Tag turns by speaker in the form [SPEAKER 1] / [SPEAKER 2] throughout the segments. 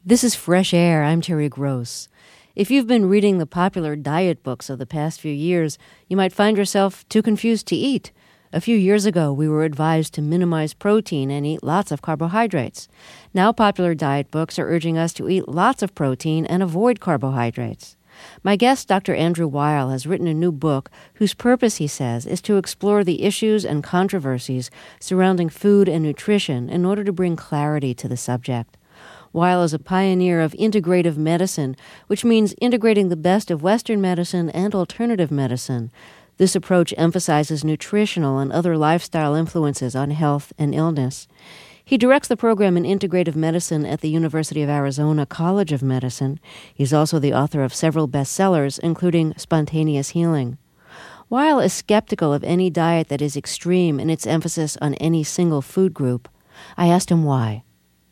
[SPEAKER 1] This is Fresh Air. I'm Terry Gross. If you've been reading the popular diet books of the past few years, you might find yourself too confused to eat. A few years ago, we were advised to minimize protein and eat lots of carbohydrates. Now popular diet books are urging us to eat lots of protein and avoid carbohydrates. My guest, Dr. Andrew Weil, has written a new book whose purpose, he says, is to explore the issues and controversies surrounding food and nutrition in order to bring clarity to the subject. Weil is a pioneer of integrative medicine, which means integrating the best of Western medicine and alternative medicine. This approach emphasizes nutritional and other lifestyle influences on health and illness. He directs the program in integrative medicine at the University of Arizona College of Medicine. He's also the author of several bestsellers, including Spontaneous Healing. Weil is skeptical of any diet that is extreme in its emphasis on any single food group. I asked him why.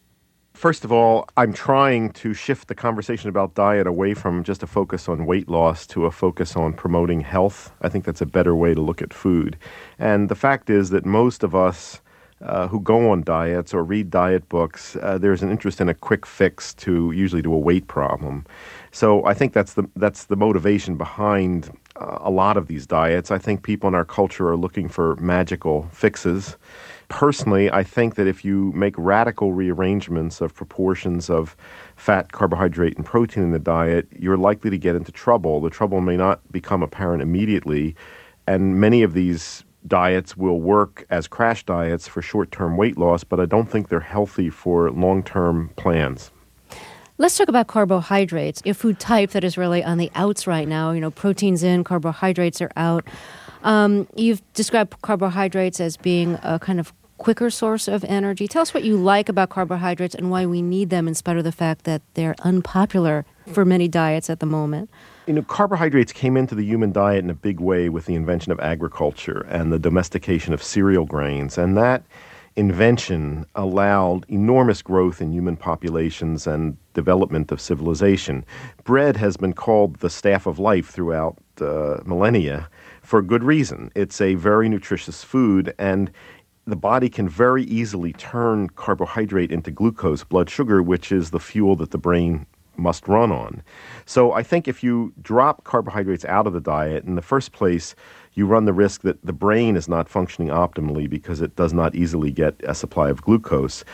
[SPEAKER 2] First of all, I'm trying to shift the conversation about diet away from just a focus on weight loss to a focus on promoting health. I think that's a better way to look at food. And the fact is that most of us who go on diets or read diet books, there's an interest in a quick fix usually to a weight problem. So I think that's the motivation behind a lot of these diets. I think people in our culture are looking for magical fixes. Personally, I think that if you make radical rearrangements of proportions of fat, carbohydrate, and protein in the diet, you're likely to get into trouble. The trouble may not become apparent immediately, and many of these diets will work as crash diets for short-term weight loss, but I don't think they're healthy for long-term plans.
[SPEAKER 1] Let's talk about carbohydrates, a food type that is really on the outs right now. Protein's in, carbohydrates are out. You've described carbohydrates as being a kind of quicker source of energy. Tell us what you like about carbohydrates and why we need them in spite of the fact that they're unpopular for many diets at the moment.
[SPEAKER 2] Carbohydrates came into the human diet in a big way with the invention of agriculture and the domestication of cereal grains. And that invention allowed enormous growth in human populations and development of civilization. Bread has been called the staff of life throughout millennia for good reason. It's a very nutritious food, and the body can very easily turn carbohydrate into glucose, blood sugar, which is the fuel that the brain must run on. So I think if you drop carbohydrates out of the diet, in the first place, you run the risk that the brain is not functioning optimally because it does not easily get a supply of glucose.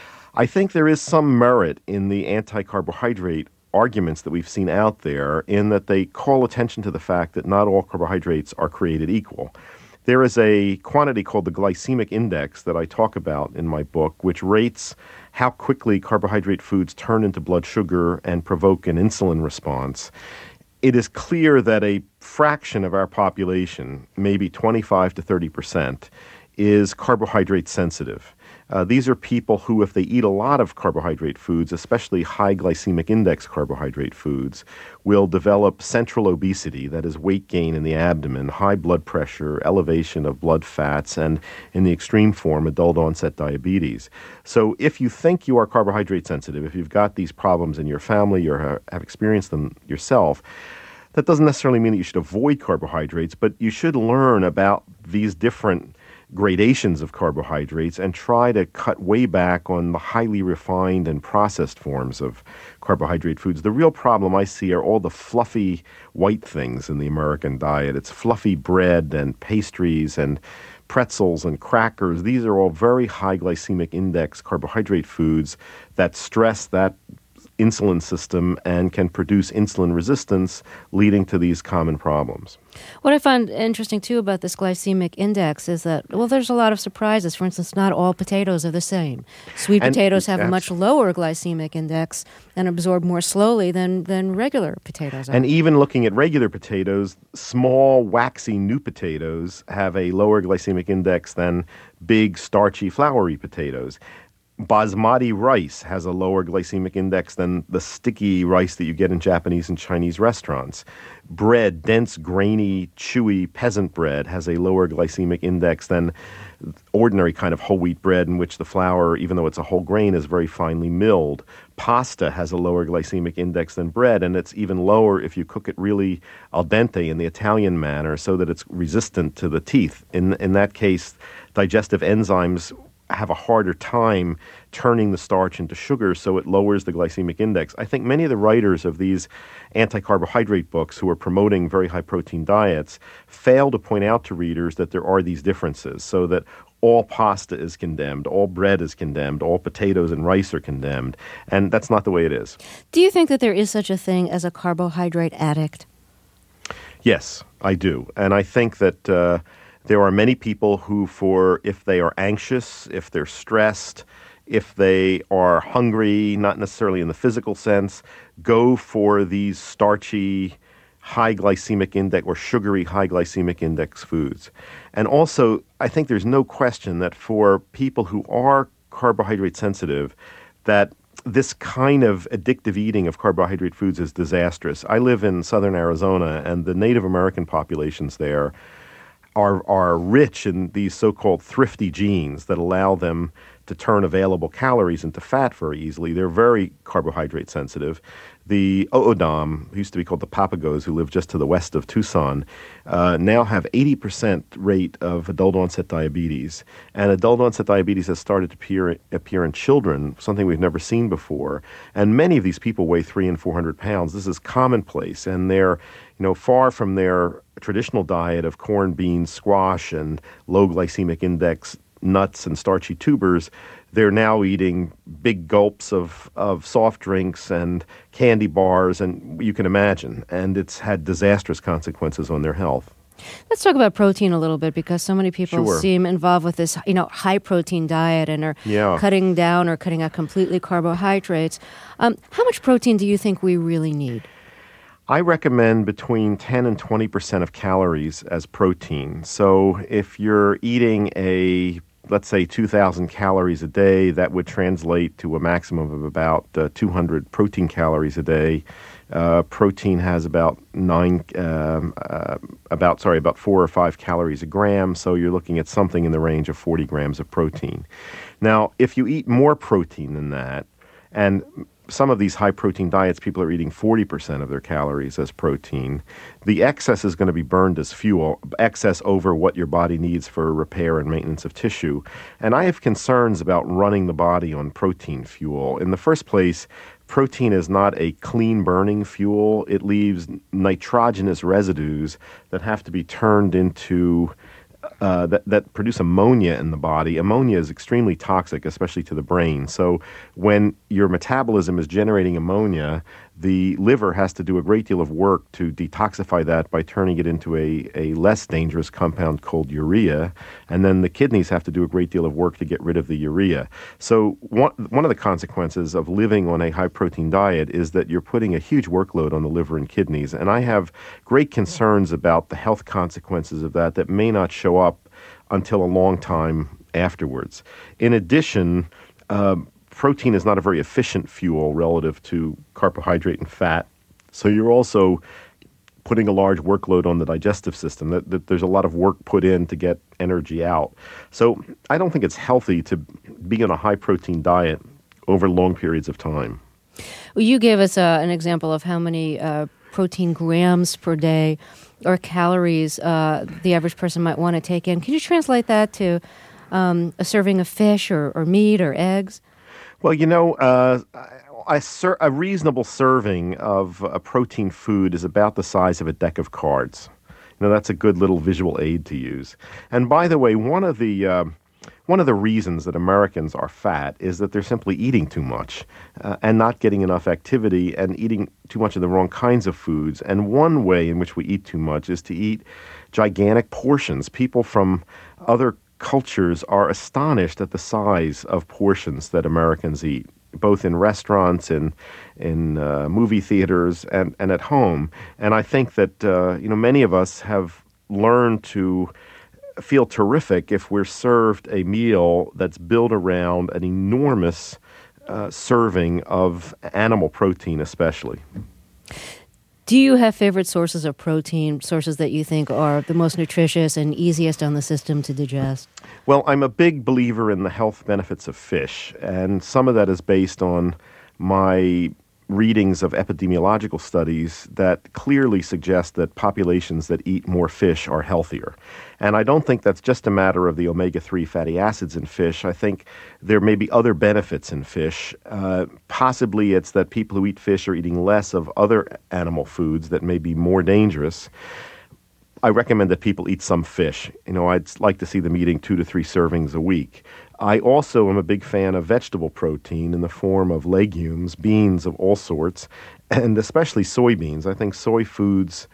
[SPEAKER 2] I think there is some merit in the anti-carbohydrate arguments that we've seen out there in that they call attention to the fact that not all carbohydrates are created equal. There is a quantity called the glycemic index that I talk about in my book, which rates how quickly carbohydrate foods turn into blood sugar and provoke an insulin response. It is clear that a fraction of our population, maybe 25 to 30%, is carbohydrate sensitive. These are people who, if they eat a lot of carbohydrate foods, especially high glycemic index carbohydrate foods, will develop central obesity, that is weight gain in the abdomen, high blood pressure, elevation of blood fats, and in the extreme form, adult onset diabetes. So if you think you are carbohydrate sensitive, if you've got these problems in your family or have experienced them yourself, that doesn't necessarily mean that you should avoid carbohydrates, but you should learn about these different gradations of carbohydrates and try to cut way back on the highly refined and processed forms of carbohydrate foods. The real problem I see are all the fluffy white things in the American diet. It's fluffy bread and pastries and pretzels and crackers. These are all very high glycemic index carbohydrate foods that stress that insulin system and can produce insulin resistance, leading to these common problems.
[SPEAKER 1] What I find interesting, too, about this glycemic index is that, there's a lot of surprises. For instance, not all potatoes are the same. Sweet potatoes have a much lower glycemic index and absorb more slowly than regular potatoes are.
[SPEAKER 2] And even looking at regular potatoes, small, waxy new potatoes have a lower glycemic index than big, starchy, floury potatoes. Basmati rice has a lower glycemic index than the sticky rice that you get in Japanese and Chinese restaurants. Bread, dense, grainy, chewy peasant bread has a lower glycemic index than ordinary kind of whole wheat bread in which the flour, even though it's a whole grain, is very finely milled. Pasta has a lower glycemic index than bread, and it's even lower if you cook it really al dente in the Italian manner so that it's resistant to the teeth. In that case, digestive enzymes have a harder time turning the starch into sugar, so it lowers the glycemic index. I think many of the writers of these anti-carbohydrate books who are promoting very high-protein diets fail to point out to readers that there are these differences, so that all pasta is condemned, all bread is condemned, all potatoes and rice are condemned, and that's not the way it is.
[SPEAKER 1] Do you think that there is such a thing as a carbohydrate addict?
[SPEAKER 2] Yes, I do. And I think that there are many people who, if they are anxious, if they're stressed, if they are hungry, not necessarily in the physical sense, go for these starchy, high glycemic index or sugary high glycemic index foods. And also, I think there's no question that for people who are carbohydrate sensitive, that this kind of addictive eating of carbohydrate foods is disastrous. I live in southern Arizona, and the Native American populations there are rich in these so-called thrifty genes that allow them to turn available calories into fat very easily. They're very carbohydrate sensitive. The O'odham, who used to be called the Papagos, who live just to the west of Tucson, now have 80% rate of adult onset diabetes. And adult onset diabetes has started to appear in children, something we've never seen before. And many of these people weigh 300 and 400 pounds. This is commonplace, and they're far from their traditional diet of corn, beans, squash, and low glycemic index nuts and starchy tubers. They're now eating big gulps of soft drinks and candy bars, and you can imagine. And it's had disastrous consequences on their health.
[SPEAKER 1] Let's talk about protein a little bit, because so many people seem involved with this, high protein diet and are cutting down or cutting out completely carbohydrates. How much protein do you think we really need?
[SPEAKER 2] I recommend between 10 and 20% of calories as protein. So if you're eating let's say 2,000 calories a day, that would translate to a maximum of about 200 protein calories a day. Protein has about 4 or 5 calories a gram, so you're looking at something in the range of 40 grams of protein. Now, if you eat more protein than that, and some of these high-protein diets, people are eating 40% of their calories as protein. The excess is going to be burned as fuel, excess over what your body needs for repair and maintenance of tissue. And I have concerns about running the body on protein fuel. In the first place, protein is not a clean-burning fuel. It leaves nitrogenous residues that have to be turned into that produce ammonia in the body. Ammonia is extremely toxic, especially to the brain. So when your metabolism is generating ammonia, the liver has to do a great deal of work to detoxify that by turning it into a less dangerous compound called urea. And then the kidneys have to do a great deal of work to get rid of the urea. So one of the consequences of living on a high-protein diet is that you're putting a huge workload on the liver and kidneys. And I have great concerns about the health consequences of that may not show up until a long time afterwards. In addition, protein is not a very efficient fuel relative to carbohydrate and fat. So you're also putting a large workload on the digestive system. That there's a lot of work put in to get energy out. So I don't think it's healthy to be on a high-protein diet over long periods of time.
[SPEAKER 1] Well, you gave us an example of how many protein grams per day or calories the average person might want to take in. Can you translate that to a serving of fish or meat or eggs?
[SPEAKER 2] Well, a reasonable serving of a protein food is about the size of a deck of cards. That's a good little visual aid to use. And by the way, one of the reasons that Americans are fat is that they're simply eating too much and not getting enough activity and eating too much of the wrong kinds of foods. And one way in which we eat too much is to eat gigantic portions. People from other cultures are astonished at the size of portions that Americans eat, both in restaurants, in movie theaters, and at home. And I think that many of us have learned to feel terrific if we're served a meal that's built around an enormous serving of animal protein, especially.
[SPEAKER 1] Do you have favorite sources of protein, sources that you think are the most nutritious and easiest on the system to digest?
[SPEAKER 2] Well, I'm a big believer in the health benefits of fish, and some of that is based on my readings of epidemiological studies that clearly suggest that populations that eat more fish are healthier. And I don't think that's just a matter of the omega-3 fatty acids in fish. I think there may be other benefits in fish. Possibly it's that people who eat fish are eating less of other animal foods that may be more dangerous. I recommend that people eat some fish. I'd like to see them eating 2 to 3 servings a week. I also am a big fan of vegetable protein in the form of legumes, beans of all sorts, and especially soybeans. I think soy foods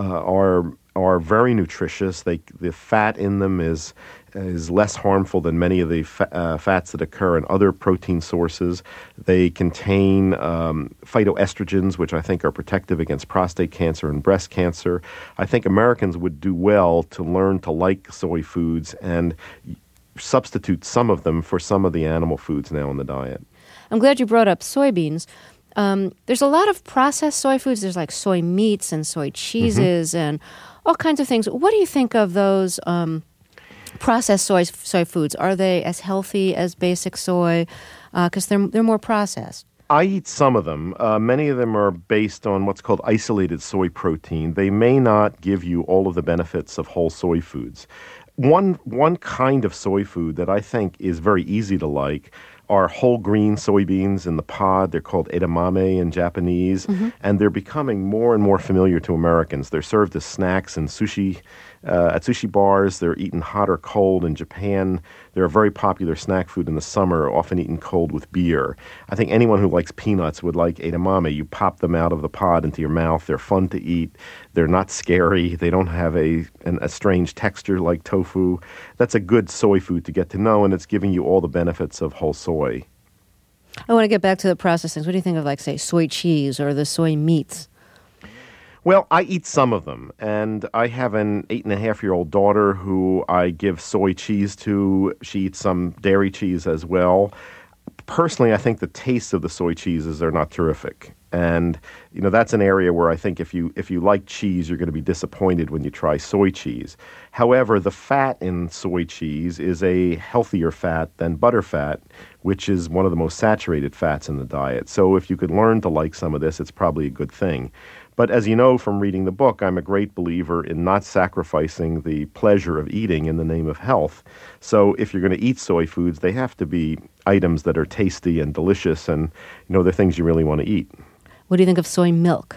[SPEAKER 2] are very nutritious. The fat in them is less harmful than many of the fats that occur in other protein sources. They contain phytoestrogens, which I think are protective against prostate cancer and breast cancer. I think Americans would do well to learn to like soy foods and substitute some of them for some of the animal foods now in the diet.
[SPEAKER 1] I'm glad you brought up soybeans. There's a lot of processed soy foods. There's like soy meats and soy cheeses and all kinds of things. What do you think of those processed soy foods? Are they as healthy as basic soy? Because they're more processed.
[SPEAKER 2] I eat some of them. Many of them are based on what's called isolated soy protein. They may not give you all of the benefits of whole soy foods. One kind of soy food that I think is very easy to like are whole grain soybeans in the pod. They're called edamame in Japanese, and they're becoming more and more familiar to Americans. They're served as snacks and sushi at sushi bars. They're eaten hot or cold in Japan. They're a very popular snack food in the summer, often eaten cold with beer. I think anyone who likes peanuts would like edamame. You pop them out of the pod into your mouth. They're fun to eat. They're not scary. They don't have a strange texture like tofu. That's a good soy food to get to know, and it's giving you all the benefits of whole soy.
[SPEAKER 1] I want to get back to the processed things. What do you think of, like, say, soy cheese or the soy meats?
[SPEAKER 2] Well, I eat some of them, and I have an 8.5-year-old daughter who I give soy cheese to. She eats some dairy cheese as well. Personally, I think the taste of the soy cheeses are not terrific. And, that's an area where I think if you like cheese, you're going to be disappointed when you try soy cheese. However, the fat in soy cheese is a healthier fat than butter fat, which is one of the most saturated fats in the diet. So if you could learn to like some of this, it's probably a good thing. But as you know from reading the book, I'm a great believer in not sacrificing the pleasure of eating in the name of health. So if you're going to eat soy foods, they have to be items that are tasty and delicious and, they're things you really want to eat.
[SPEAKER 1] What do you think of soy milk?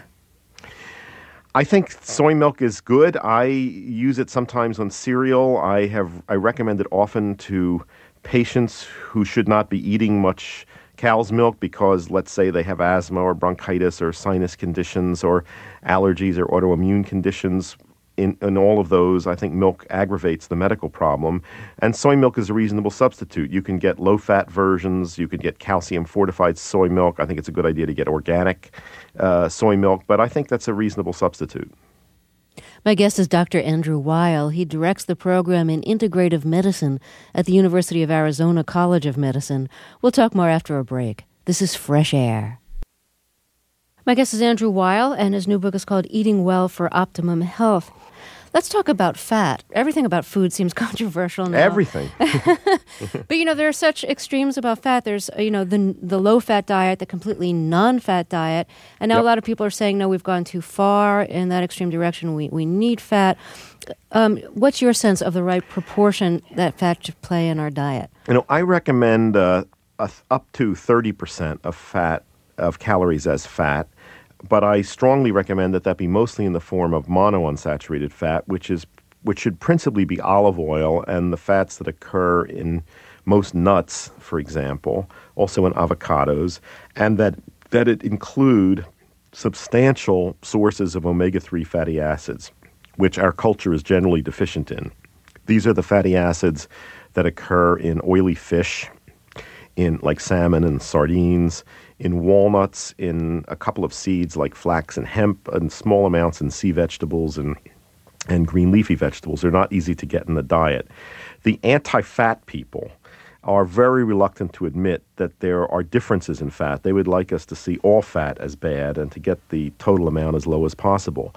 [SPEAKER 2] I think soy milk is good. I use it sometimes on cereal. I recommend it often to patients who should not be eating much cow's milk because, let's say, they have asthma or bronchitis or sinus conditions or allergies or autoimmune conditions. In all of those, I think milk aggravates the medical problem. And soy milk is a reasonable substitute. You can get low-fat versions. You can get calcium-fortified soy milk. I think it's a good idea to get organic soy milk, but I think that's a reasonable substitute.
[SPEAKER 1] My guest is Dr. Andrew Weil. He directs the program in integrative medicine at the University of Arizona College of Medicine. We'll talk more after a break. This is Fresh Air. My guest is Andrew Weil, and his new book is called Eating Well for Optimum Health. Let's talk about fat. Everything about food seems controversial now.
[SPEAKER 2] Everything.
[SPEAKER 1] But, there are such extremes about fat. There's, the low-fat diet, the completely non-fat diet. And now a lot of people are saying, no, we've gone too far in that extreme direction. We need fat. What's your sense of the right proportion that fat should play in our diet?
[SPEAKER 2] I recommend up to 30% of calories as fat. But I strongly recommend that be mostly in the form of monounsaturated fat, which should principally be olive oil and the fats that occur in most nuts, for example, also in avocados, and that it include substantial sources of omega-3 fatty acids, which our culture is generally deficient in. These are the fatty acids that occur in oily fish, in like salmon and sardines, in walnuts, in a couple of seeds like flax and hemp, and small amounts in sea vegetables and green leafy vegetables. They're not easy to get in the diet. The anti-fat people are very reluctant to admit that there are differences in fat. They would like us to see all fat as bad and to get the total amount as low as possible.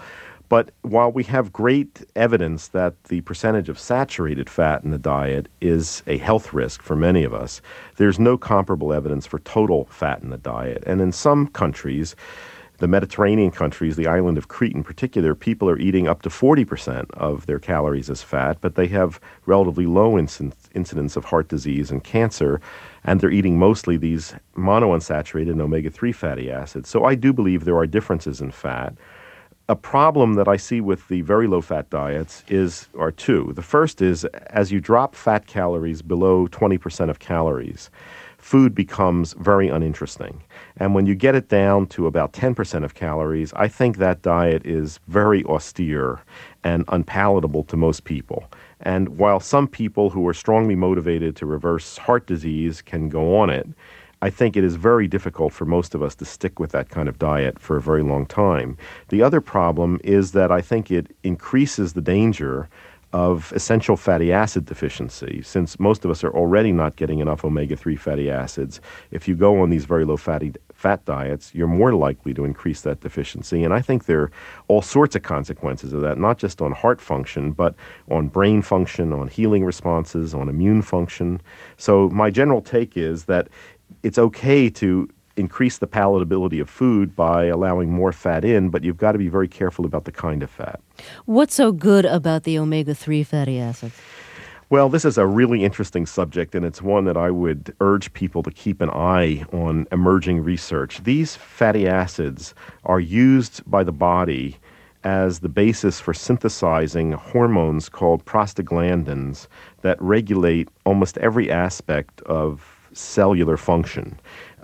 [SPEAKER 2] But while we have great evidence that the percentage of saturated fat in the diet is a health risk for many of us, there's no comparable evidence for total fat in the diet. And in some countries, the Mediterranean countries, the island of Crete in particular, people are eating up to 40% of their calories as fat, but they have relatively low incidence of heart disease and cancer, and they're eating mostly these monounsaturated and omega-3 fatty acids. So I do believe there are differences in fat. A problem that I see with the very low-fat diets are two. The first is, as you drop fat calories below 20% of calories, food becomes very uninteresting. And when you get it down to about 10% of calories, I think that diet is very austere and unpalatable to most people. And while some people who are strongly motivated to reverse heart disease can go on it, I think it is very difficult for most of us to stick with that kind of diet for a very long time. The other problem is that I think it increases the danger of essential fatty acid deficiency. Since most of us are already not getting enough omega-3 fatty acids, if you go on these very low fat diets, you're more likely to increase that deficiency. And I think there are all sorts of consequences of that, not just on heart function, but on brain function, on healing responses, on immune function. So my general take is that it's okay to increase the palatability of food by allowing more fat in, but you've got to be very careful about the kind of fat.
[SPEAKER 1] What's so good about the omega-3 fatty acids?
[SPEAKER 2] Well, this is a really interesting subject, and it's one that I would urge people to keep an eye on emerging research. These fatty acids are used by the body as the basis for synthesizing hormones called prostaglandins that regulate almost every aspect of cellular function.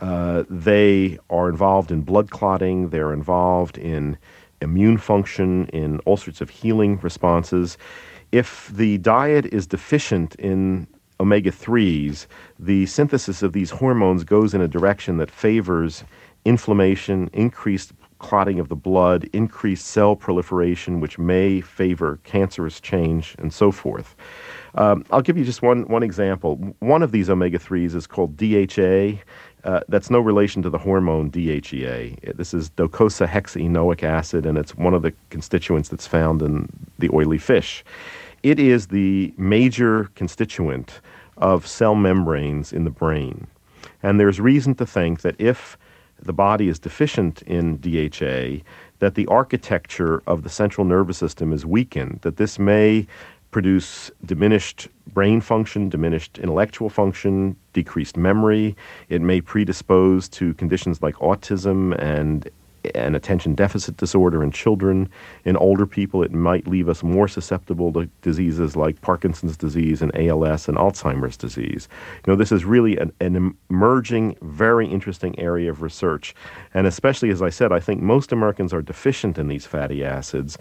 [SPEAKER 2] They are involved in blood clotting. They're involved in immune function, in all sorts of healing responses. If the diet is deficient in omega-3s, the synthesis of these hormones goes in a direction that favors inflammation, increased clotting of the blood, increased cell proliferation, which may favor cancerous change, and so forth. I'll give you just one example. One of these omega-3s is called DHA. That's no relation to the hormone DHEA. This is docosahexaenoic acid, and it's one of the constituents that's found in the oily fish. It is the major constituent of cell membranes in the brain. And there's reason to think that if the body is deficient in DHA, that the architecture of the central nervous system is weakened, that this may produce diminished brain function, diminished intellectual function, decreased memory. It may predispose to conditions like autism and attention deficit disorder in children. In older people, it might leave us more susceptible to diseases like Parkinson's disease and ALS and Alzheimer's disease. This is really an emerging, very interesting area of research. And especially, as I said, I think most Americans are deficient in these fatty acids.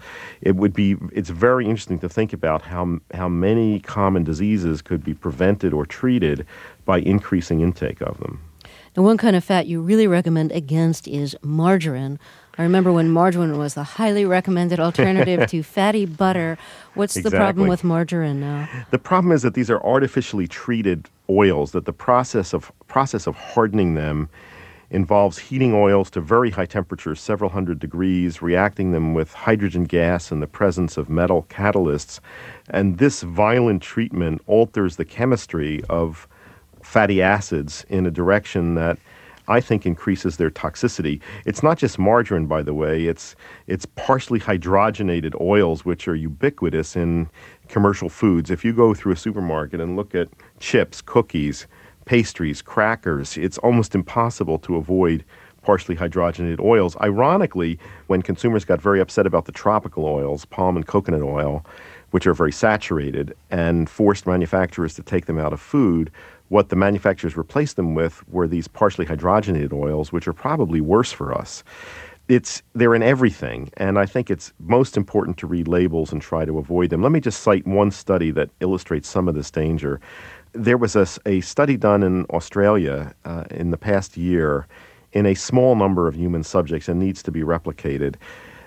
[SPEAKER 2] It's very interesting to think about how many common diseases could be prevented or treated by increasing intake of them.
[SPEAKER 1] Now, one kind of fat you really recommend against is margarine. I remember when margarine was the highly recommended alternative to fatty butter. What's the problem with margarine now?
[SPEAKER 2] The problem is that these are artificially treated oils, that the process of hardening them involves heating oils to very high temperatures, several hundred degrees, reacting them with hydrogen gas in the presence of metal catalysts. And this violent treatment alters the chemistry of fatty acids in a direction that I think increases their toxicity. It's not just margarine, by the way. It's partially hydrogenated oils, which are ubiquitous in commercial foods. If you go through a supermarket and look at chips, cookies, pastries, crackers, it's almost impossible to avoid partially hydrogenated oils. Ironically, when consumers got very upset about the tropical oils, palm and coconut oil, which are very saturated, and forced manufacturers to take them out of food, what the manufacturers replaced them with were these partially hydrogenated oils, which are probably worse for us. They're in everything, and I think it's most important to read labels and try to avoid them. Let me just cite one study that illustrates some of this danger. There was a study done in Australia in the past year in a small number of human subjects and needs to be replicated.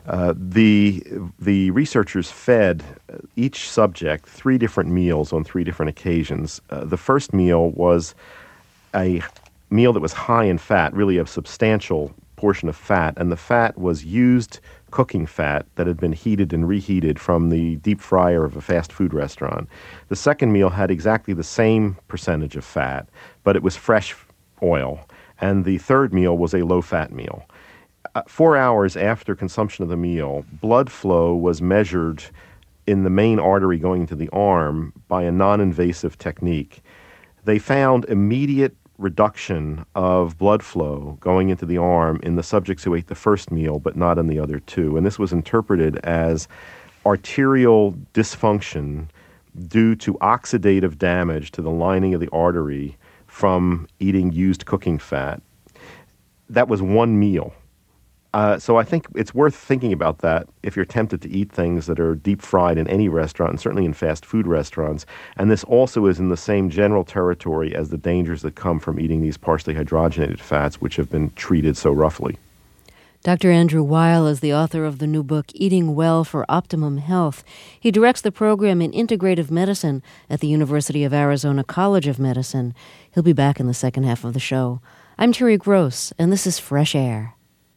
[SPEAKER 2] The researchers fed each subject 3 different meals on 3 different occasions. The first meal was a meal that was high in fat, really a substantial portion of fat, and the fat was used cooking fat that had been heated and reheated from the deep fryer of a fast food restaurant. The second meal had exactly the same percentage of fat, but it was fresh oil. And the third meal was a low-fat meal. 4 hours after consumption of the meal, blood flow was measured in the main artery going into the arm by a non-invasive technique. They found immediate reduction of blood flow going into the arm in the subjects who ate the first meal, but not in the other two. And this was interpreted as arterial dysfunction due to oxidative damage to the lining of the artery from eating used cooking fat. That was one meal. So I think it's worth thinking about that if you're tempted to eat things that are deep fried in any restaurant, and certainly in fast food restaurants. And this also is in the same general territory as the dangers that come from eating these partially hydrogenated fats, which have been treated so roughly.
[SPEAKER 1] Dr. Andrew Weil is the author of the new book, Eating Well for Optimum Health. He directs the program in integrative medicine at the University of Arizona College of Medicine. He'll be back in the second half of the show. I'm Terry Gross, and this is Fresh Air.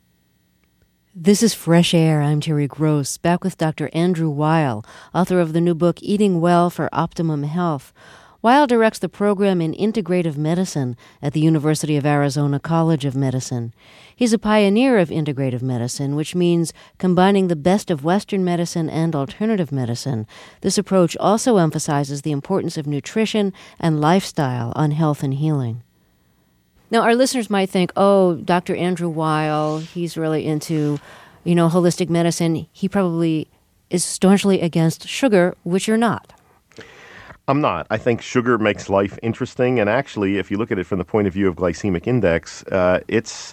[SPEAKER 1] This is Fresh Air. I'm Terry Gross, back with Dr. Andrew Weil, author of the new book, Eating Well for Optimum Health. Weil directs the program in integrative medicine at the University of Arizona College of Medicine. He's a pioneer of integrative medicine, which means combining the best of Western medicine and alternative medicine. This approach also emphasizes the importance of nutrition and lifestyle on health and healing. Now, our listeners might think, oh, Dr. Andrew Weil, he's really into, holistic medicine. He probably is staunchly against sugar, which you're not.
[SPEAKER 2] I'm not. I think sugar makes life interesting. And actually, if you look at it from the point of view of glycemic index, its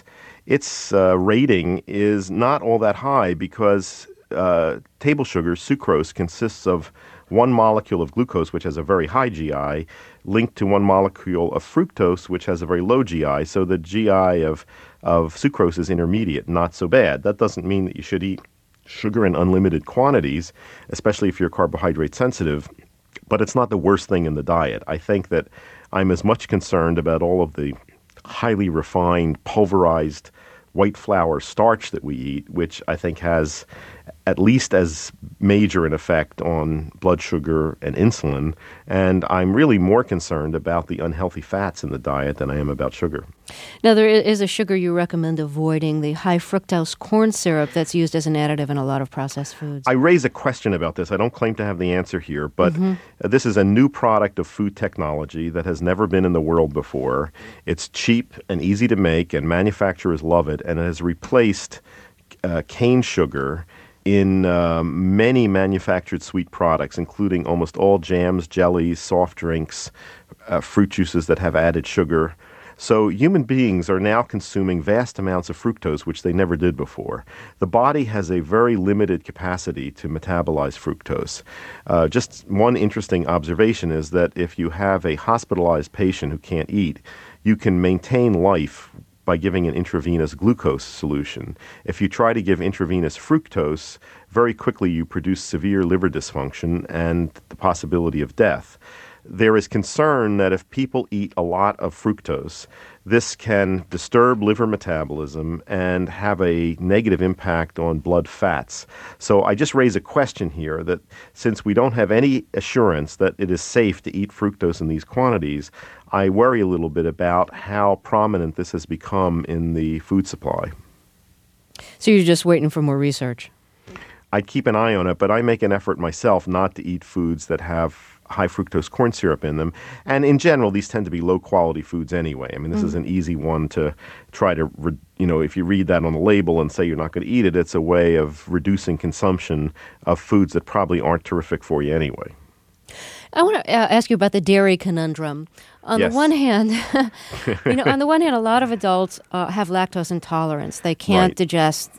[SPEAKER 2] rating is not all that high because table sugar, sucrose, consists of one molecule of glucose, which has a very high GI, linked to one molecule of fructose, which has a very low GI. So the GI of sucrose is intermediate, not so bad. That doesn't mean that you should eat sugar in unlimited quantities, especially if you're carbohydrate sensitive. But it's not the worst thing in the diet. I think that I'm as much concerned about all of the highly refined, pulverized white flour starch that we eat, which I think has at least as major an effect on blood sugar and insulin. And I'm really more concerned about the unhealthy fats in the diet than I am about sugar.
[SPEAKER 1] Now, there is a sugar you recommend avoiding, the high fructose corn syrup that's used as an additive in a lot of processed foods.
[SPEAKER 2] I raise a question about this. I don't claim to have the answer here, but this is a new product of food technology that has never been in the world before. It's cheap and easy to make, and manufacturers love it, and it has replaced cane sugar in many manufactured sweet products, including almost all jams, jellies, soft drinks, fruit juices that have added sugar. So human beings are now consuming vast amounts of fructose, which they never did before. The body has a very limited capacity to metabolize fructose. Just one interesting observation is that if you have a hospitalized patient who can't eat, you can maintain life by giving an intravenous glucose solution. If you try to give intravenous fructose, very quickly you produce severe liver dysfunction and the possibility of death. There is concern that if people eat a lot of fructose, this can disturb liver metabolism and have a negative impact on blood fats. So I just raise a question here that since we don't have any assurance that it is safe to eat fructose in these quantities, I worry a little bit about how prominent this has become in the food supply.
[SPEAKER 1] So you're just waiting for more research?
[SPEAKER 2] I'd keep an eye on it, but I make an effort myself not to eat foods that have high fructose corn syrup in them. And in general, these tend to be low-quality foods anyway. I mean, this is an easy one to try to, if you read that on the label and say you're not going to eat it, it's a way of reducing consumption of foods that probably aren't terrific for you anyway.
[SPEAKER 1] I want to ask you about the dairy conundrum. On the one hand, a lot of adults have lactose intolerance. They can't digest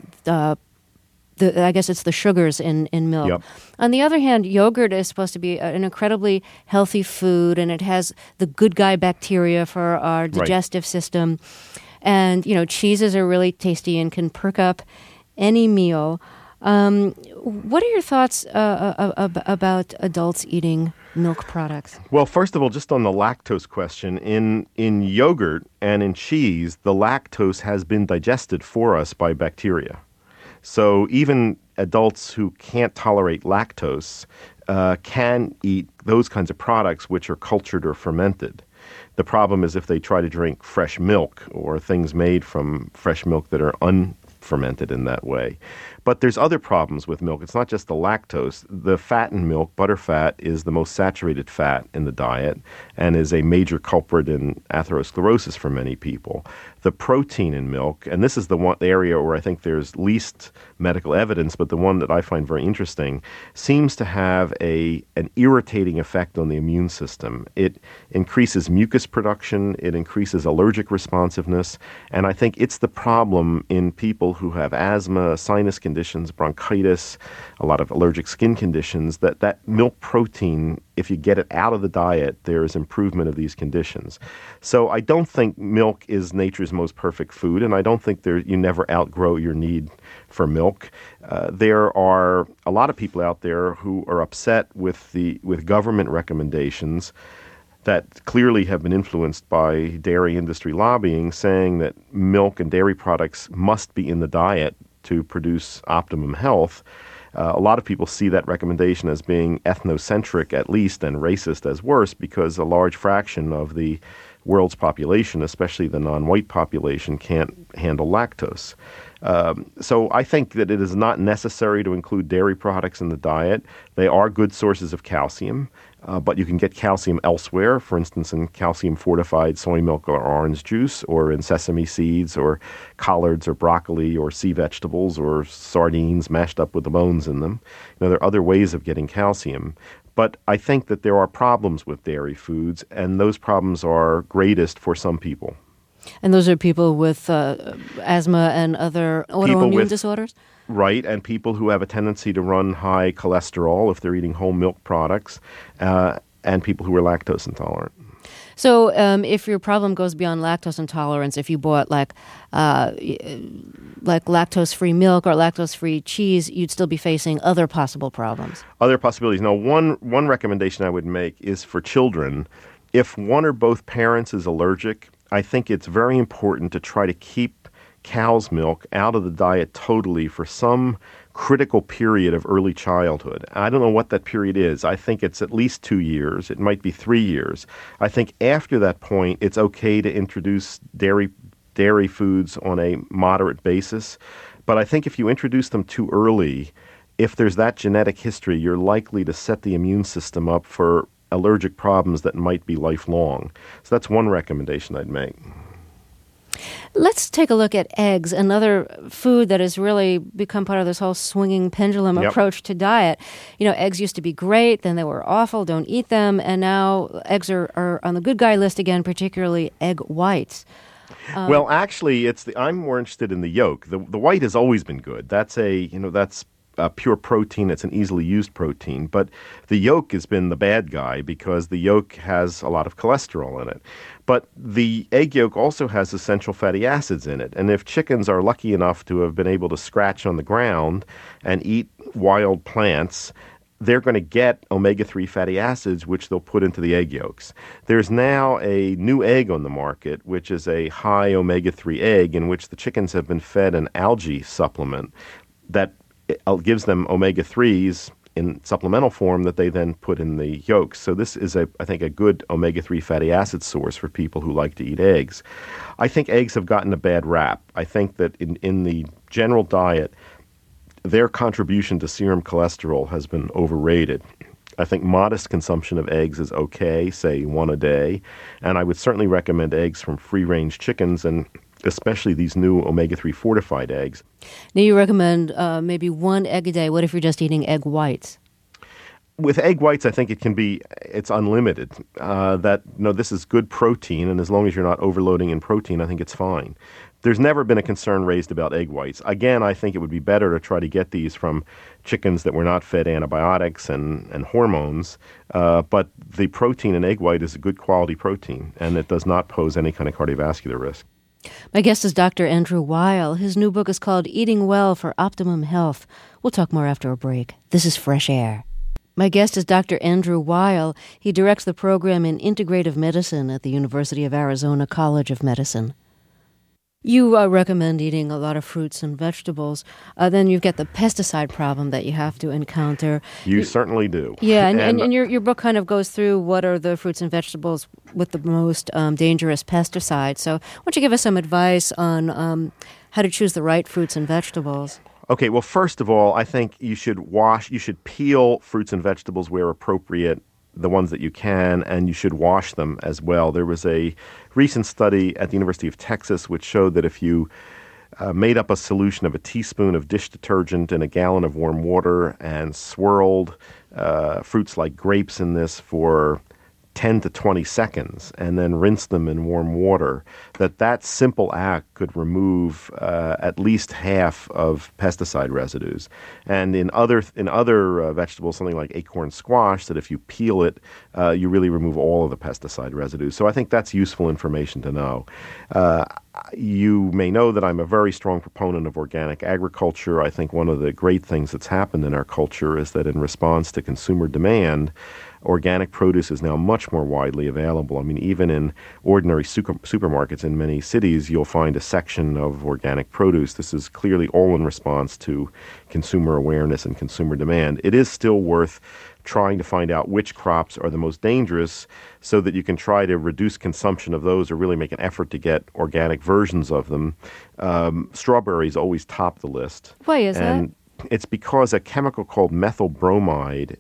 [SPEAKER 1] I guess it's the sugars in milk.
[SPEAKER 2] Yep.
[SPEAKER 1] On the other hand, yogurt is supposed to be an incredibly healthy food, and it has the good guy bacteria for our digestive system. And, cheeses are really tasty and can perk up any meal. What are your thoughts about adults eating milk products?
[SPEAKER 2] Well, first of all, just on the lactose question, in yogurt and in cheese, the lactose has been digested for us by bacteria. So even adults who can't tolerate lactose can eat those kinds of products which are cultured or fermented. The problem is if they try to drink fresh milk or things made from fresh milk that are unfermented in that way. But there's other problems with milk. It's not just the lactose. The fat in milk, butterfat, is the most saturated fat in the diet and is a major culprit in atherosclerosis for many people. The protein in milk, and this is the area where I think there's least medical evidence, but the one that I find very interesting, seems to have an irritating effect on the immune system. It increases mucus production, it increases allergic responsiveness, and I think it's the problem in people who have asthma, sinus conditions, bronchitis, a lot of allergic skin conditions, that milk protein, if you get it out of the diet, there is improvement of these conditions. So I don't think milk is nature's most perfect food, and I don't think you never outgrow your need for milk. There are a lot of people out there who are upset with government recommendations that clearly have been influenced by dairy industry lobbying, saying that milk and dairy products must be in the diet to produce optimum health. A lot of people see that recommendation as being ethnocentric at least and racist as worse, because a large fraction of the world's population, especially the non-white population, can't handle lactose. So I think that it is not necessary to include dairy products in the diet. They are good sources of calcium, but you can get calcium elsewhere, for instance, in calcium-fortified soy milk or orange juice, or in sesame seeds, or collards, or broccoli, or sea vegetables, or sardines mashed up with the bones in them. There are other ways of getting calcium. But I think that there are problems with dairy foods, and those problems are greatest for some people.
[SPEAKER 1] And those are people with asthma and other autoimmune disorders?
[SPEAKER 2] Right, and people who have a tendency to run high cholesterol if they're eating whole milk products, and people who are lactose intolerant.
[SPEAKER 1] So if your problem goes beyond lactose intolerance, if you bought like lactose-free milk or lactose-free cheese, you'd still be facing other possible problems.
[SPEAKER 2] Other possibilities. Now, one recommendation I would make is for children. If one or both parents is allergic, I think it's very important to try to keep cow's milk out of the diet totally for some critical period of early childhood. I don't know what that period is. I think it's at least 2 years. It might be 3 years. I think after that point, it's okay to introduce dairy foods on a moderate basis. But I think if you introduce them too early, if there's that genetic history, you're likely to set the immune system up for allergic problems that might be lifelong. So that's one recommendation I'd make.
[SPEAKER 1] Let's take a look at eggs, another food that has really become part of this whole swinging pendulum approach to diet. Eggs used to be great, then they were awful, don't eat them, and now eggs are on the good guy list again, particularly egg whites.
[SPEAKER 2] Well, actually, I'm more interested in the yolk. The white has always been good. That's pure protein. It's an easily used protein. But the yolk has been the bad guy because the yolk has a lot of cholesterol in it. But the egg yolk also has essential fatty acids in it. And if chickens are lucky enough to have been able to scratch on the ground and eat wild plants, they're going to get omega-3 fatty acids, which they'll put into the egg yolks. There's now a new egg on the market, which is a high omega-3 egg in which the chickens have been fed an algae supplement that gives them omega-3s in supplemental form that they then put in the yolks. So this is, I think, a good omega-3 fatty acid source for people who like to eat eggs. I think eggs have gotten a bad rap. I think that in the general diet, their contribution to serum cholesterol has been overrated. I think modest consumption of eggs is okay, say 1 a day, and I would certainly recommend eggs from free-range chickens, and especially these new omega-3 fortified eggs.
[SPEAKER 1] Now you recommend maybe 1 egg a day. What if you're just eating egg whites?
[SPEAKER 2] With egg whites, I think it's unlimited. This is good protein, and as long as you're not overloading in protein, I think it's fine. There's never been a concern raised about egg whites. Again, I think it would be better to try to get these from chickens that were not fed antibiotics and hormones. But the protein in egg white is a good quality protein, and it does not pose any kind of cardiovascular risk.
[SPEAKER 1] My guest is Dr. Andrew Weil. His new book is called Eating Well for Optimum Health. We'll talk more after a break. This is Fresh Air. My guest is Dr. Andrew Weil. He directs the program in integrative medicine at the University of Arizona College of Medicine. You recommend eating a lot of fruits and vegetables. Then you get the pesticide problem that you have to encounter.
[SPEAKER 2] You certainly do.
[SPEAKER 1] Yeah, and your book kind of goes through what are the fruits and vegetables with the most dangerous pesticides. So why don't you give us some advice on how to choose the right fruits and vegetables?
[SPEAKER 2] Okay, well, first of all, I think you should peel fruits and vegetables where appropriate, the ones that you can, and you should wash them as well. There was a recent study at the University of Texas which showed that if you made up a solution of a teaspoon of dish detergent in a gallon of warm water and swirled fruits like grapes in this for 10 to 20 seconds and then rinse them in warm water, that simple act could remove at least half of pesticide residues. And in other vegetables, something like acorn squash, that if you peel it, you really remove all of the pesticide residues. So I think that's useful information to know. You may know that I'm a very strong proponent of organic agriculture. I think one of the great things that's happened in our culture is that in response to consumer demand, organic produce is now much more widely available. I mean, even in ordinary supermarkets in many cities, you'll find a section of organic produce. This is clearly all in response to consumer awareness and consumer demand. It is still worth trying to find out which crops are the most dangerous so that you can try to reduce consumption of those or really make an effort to get organic versions of them. Strawberries always top the list.
[SPEAKER 1] Why is that?
[SPEAKER 2] It's because a chemical called methyl bromide,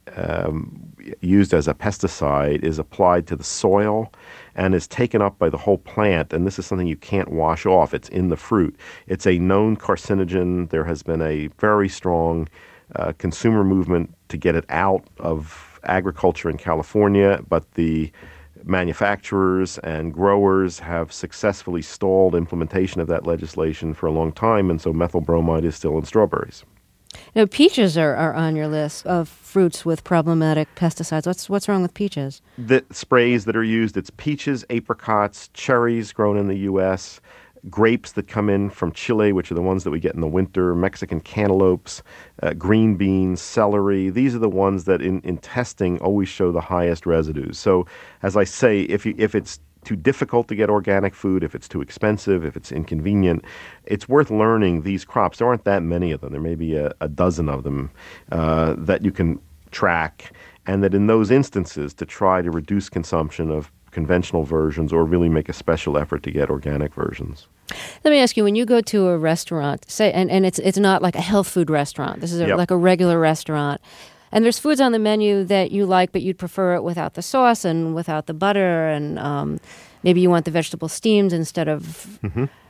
[SPEAKER 2] used as a pesticide, is applied to the soil and is taken up by the whole plant. And this is something you can't wash off. It's in the fruit. It's a known carcinogen. There has been a very strong consumer movement to get it out of agriculture in California, but the manufacturers and growers have successfully stalled implementation of that legislation for a long time, and so methyl bromide is still in strawberries.
[SPEAKER 1] Now, peaches are on your list of fruits with problematic pesticides. What's wrong with peaches?
[SPEAKER 2] The sprays that are used, it's peaches, apricots, cherries grown in the U.S., grapes that come in from Chile, which are the ones that we get in the winter, Mexican cantaloupes, green beans, celery. These are the ones that in testing always show the highest residues. So, as I say, if it's too difficult to get organic food, if it's too expensive, if it's inconvenient, it's worth learning these crops. There aren't that many of them. There may be a dozen of them that you can track, and that in those instances to try to reduce consumption of conventional versions or really make a special effort to get organic versions.
[SPEAKER 1] Let me ask you, when you go to a restaurant, say, and it's not like a health food restaurant, this is like a regular restaurant, and there's foods on the menu that you like, but you'd prefer it without the sauce and without the butter, and maybe you want the vegetables steamed instead of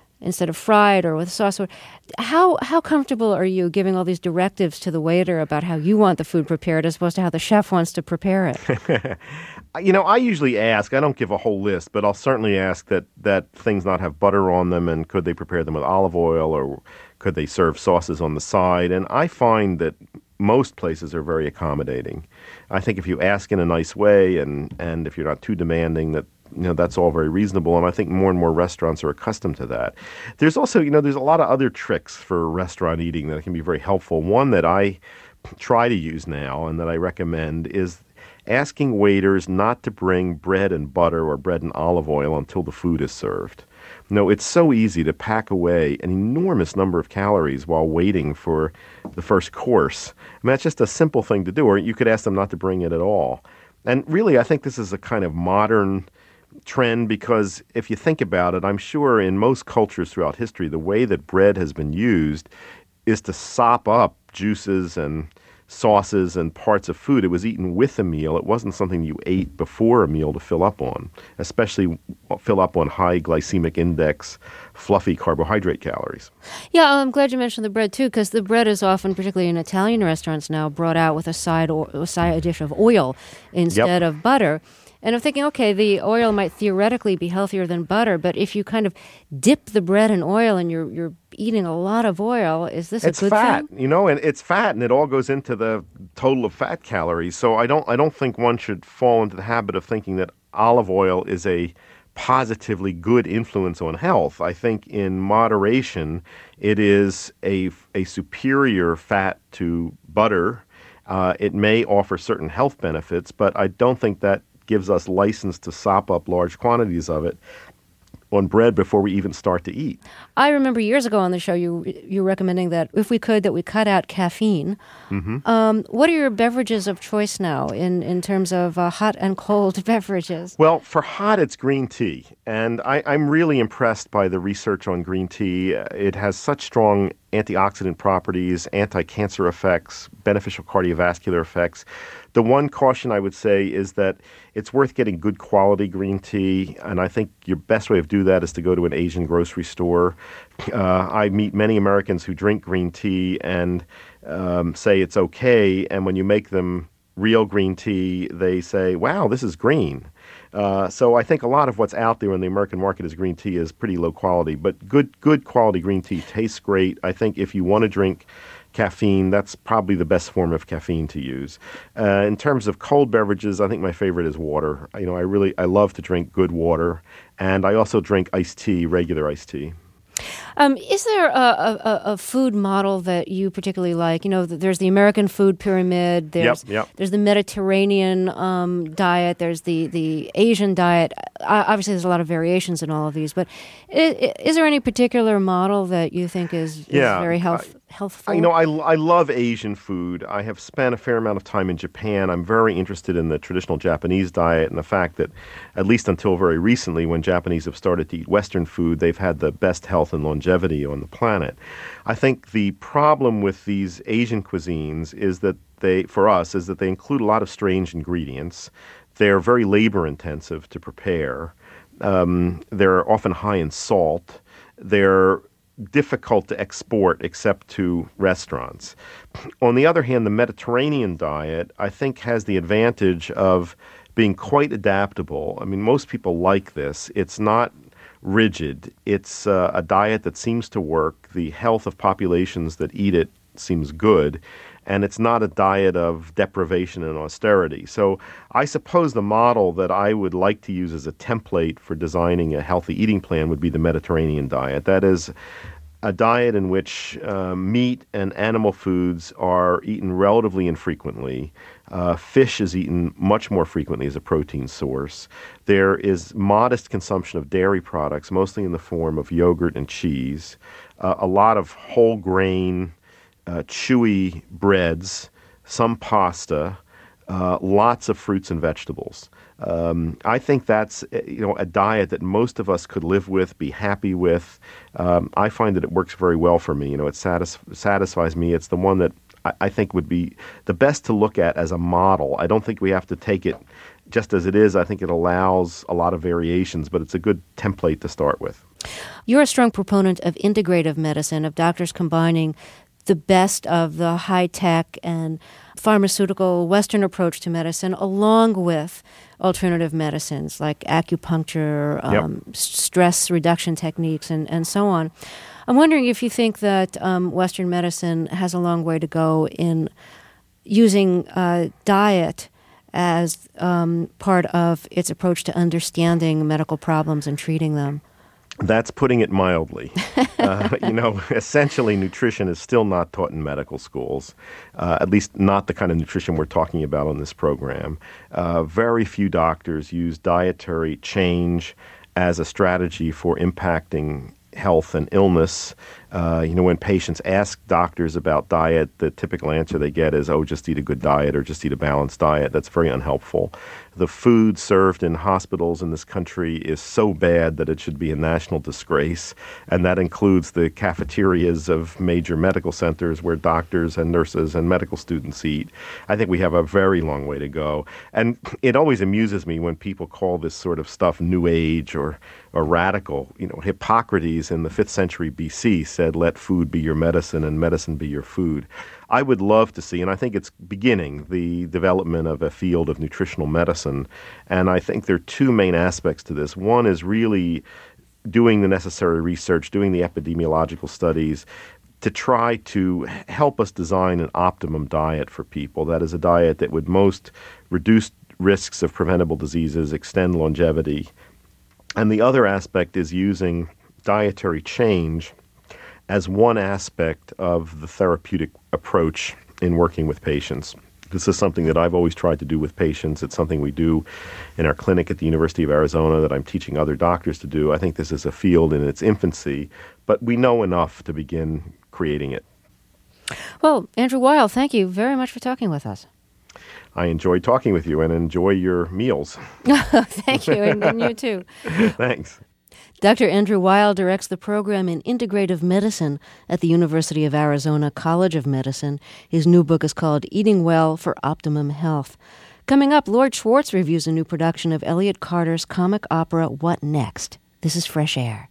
[SPEAKER 1] fried or with sauce. How comfortable are you giving all these directives to the waiter about how you want the food prepared as opposed to how the chef wants to prepare it?
[SPEAKER 2] I usually ask, I don't give a whole list, but I'll certainly ask that things not have butter on them, and could they prepare them with olive oil, or could they serve sauces on the side? And I find that most places are very accommodating. I think if you ask in a nice way and if you're not too demanding, that's all very reasonable, and I think more and more restaurants are accustomed to that. There's also, there's a lot of other tricks for restaurant eating that can be very helpful. One that I try to use now and that I recommend is asking waiters not to bring bread and butter or bread and olive oil until the food is served. It's so easy to pack away an enormous number of calories while waiting for the first course. That's just a simple thing to do, or you could ask them not to bring it at all. And really, I think this is a kind of modern trend, because if you think about it, I'm sure in most cultures throughout history, the way that bread has been used is to sop up juices and sauces and parts of food. It was eaten with a meal. It wasn't something you ate before a meal to fill up on, especially fill up on high glycemic index, fluffy carbohydrate calories.
[SPEAKER 1] Yeah, I'm glad you mentioned the bread, too, because the bread is often, particularly in Italian restaurants now, brought out with a side dish of oil instead of butter. And I'm thinking, okay, the oil might theoretically be healthier than butter, but if you kind of dip the bread in oil and you're eating a lot of oil, is this a good
[SPEAKER 2] fat,
[SPEAKER 1] thing?
[SPEAKER 2] And it's fat, and it all goes into the total of fat calories. So I don't think one should fall into the habit of thinking that olive oil is a positively good influence on health. I think in moderation, it is a superior fat to butter. It may offer certain health benefits, but I don't think that gives us license to sop up large quantities of it. on bread before we even start to eat.
[SPEAKER 1] I remember years ago on the show you were recommending that if we could, that we cut out caffeine. What are your beverages of choice now in terms of hot and cold beverages?
[SPEAKER 2] Well, for hot, it's green tea. And I'm really impressed by the research on green tea. It has such strong antioxidant properties, anti-cancer effects, beneficial cardiovascular effects. The one caution I would say is that it's worth getting good quality green tea, and I think your best way of doing that is to go to an Asian grocery store. I meet many Americans who drink green tea and say it's okay, and when you make them real green tea, they say, wow, this is green. So I think a lot of what's out there in the American market as green tea is pretty low quality, but good quality green tea tastes great. I think if you want to drink caffeine, that's probably the best form of caffeine to use. In terms of cold beverages, I think my favorite is water. I love to drink good water, and I also drink iced tea, regular iced tea.
[SPEAKER 1] Is there a food model that you particularly like? There's the American food pyramid. There's the Mediterranean diet. There's the Asian diet. Obviously, there's a lot of variations in all of these. But is there any particular model that you think is very healthful?
[SPEAKER 2] I love Asian food. I have spent a fair amount of time in Japan. I'm very interested in the traditional Japanese diet and the fact that, at least until very recently, when Japanese have started to eat Western food, they've had the best health and longevity on the planet. I think the problem with these Asian cuisines is that they include a lot of strange ingredients. They're very labor intensive to prepare. They're often high in salt. They're difficult to export except to restaurants. On the other hand, the Mediterranean diet, I think, has the advantage of being quite adaptable. I mean, most people like this. It's not rigid. It's a diet that seems to work. The health of populations that eat it seems good. And it's not a diet of deprivation and austerity. So I suppose the model that I would like to use as a template for designing a healthy eating plan would be the Mediterranean diet. That is a diet in which meat and animal foods are eaten relatively infrequently. Fish is eaten much more frequently as a protein source. There is modest consumption of dairy products, mostly in the form of yogurt and cheese. A lot of whole grain, chewy breads, some pasta, lots of fruits and vegetables. I think that's a diet that most of us could live with, be happy with. I find that it works very well for me. It satisfies me. It's the one that I think would be the best to look at as a model. I don't think we have to take it just as it is. I think it allows a lot of variations, but it's a good template to start with.
[SPEAKER 1] You're a strong proponent of integrative medicine, of doctors combining the best of the high-tech and pharmaceutical Western approach to medicine along with alternative medicines like acupuncture, stress reduction techniques, and so on. I'm wondering if you think that Western medicine has a long way to go in using diet as part of its approach to understanding medical problems and treating them.
[SPEAKER 2] That's putting it mildly. Essentially, nutrition is still not taught in medical schools, at least not the kind of nutrition we're talking about on this program. Very few doctors use dietary change as a strategy for impacting health and illness. When patients ask doctors about diet, the typical answer they get is, just eat a good diet or just eat a balanced diet. That's very unhelpful. The food served in hospitals in this country is so bad that it should be a national disgrace, and that includes the cafeterias of major medical centers where doctors and nurses and medical students eat. I think we have a very long way to go. And it always amuses me when people call this sort of stuff New Age or radical. Hippocrates in the 5th century BC said, let food be your medicine and medicine be your food. I would love to see, and I think it's beginning, the development of a field of nutritional medicine. And I think there are two main aspects to this. One is really doing the necessary research, doing the epidemiological studies to try to help us design an optimum diet for people. That is a diet that would most reduce risks of preventable diseases, extend longevity. And the other aspect is using dietary change as one aspect of the therapeutic approach in working with patients. This is something that I've always tried to do with patients. It's something we do in our clinic at the University of Arizona that I'm teaching other doctors to do. I think this is a field in its infancy, but we know enough to begin creating it.
[SPEAKER 1] Well, Andrew Weil, thank you very much for talking with us.
[SPEAKER 2] I enjoyed talking with you and enjoy your meals.
[SPEAKER 1] Thank you, and you too.
[SPEAKER 2] Thanks.
[SPEAKER 1] Dr. Andrew Weil directs the program in integrative medicine at the University of Arizona College of Medicine. His new book is called Eating Well for Optimum Health. Coming up, Lord Schwartz reviews a new production of Elliott Carter's comic opera, What Next? This is Fresh Air.